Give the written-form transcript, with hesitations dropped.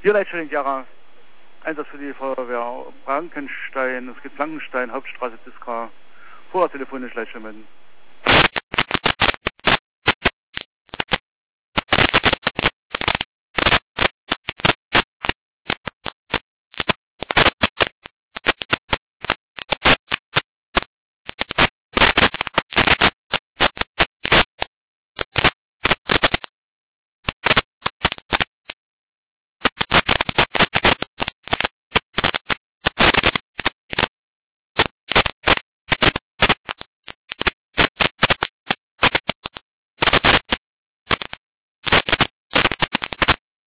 Hier Leitstelle Jara, Einsatz für die Feuerwehr Frankenstein, es geht Frankenstein, Hauptstraße Diska, Vorrat telefonisch Leitstelle.